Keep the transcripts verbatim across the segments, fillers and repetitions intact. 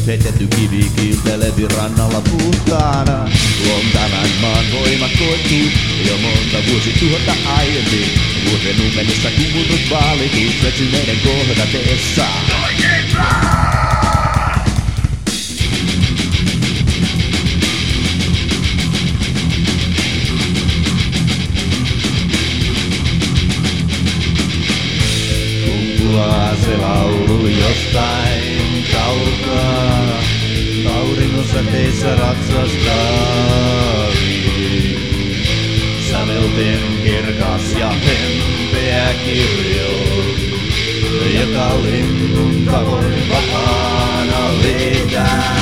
heitetty kivi kiiltelevi rannalla puhtaana. On tämän maan voimat koettu jo monta vuosituhatta aiemmin. Vuoden numenissa kuullut valitus väsyneiden kohdatessa. Kumpuaa se laulu jostain kaukaa, auringossa teissä ratsastaviin. Sävelten kirkas ja hempeä kirjo, joka linnun tavoin vapaana vetää.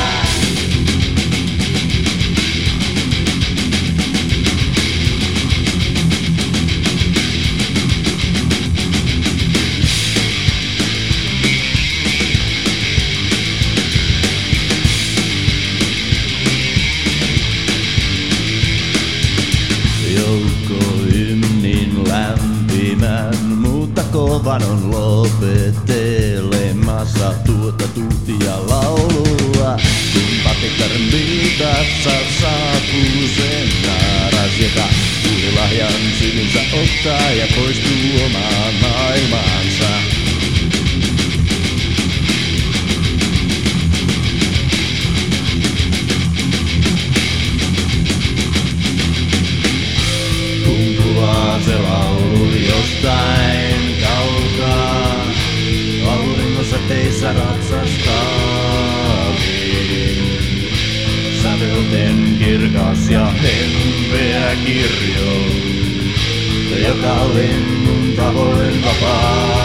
Joukkohymnin lämpimän, mutta kovan on lopettelemassa tuota tuhtia laulua. Kun patikkarin viitassa saapuu sen naaras, joka tuulilahjan sylinsä ottaa ja poistuu omaan maailmaansa. Se laulu jostain kaukaa, auringossa teissä ratsastaviin. Sävelten kirkas ja hempeä kirjo, joka linnun tavoin vapaa.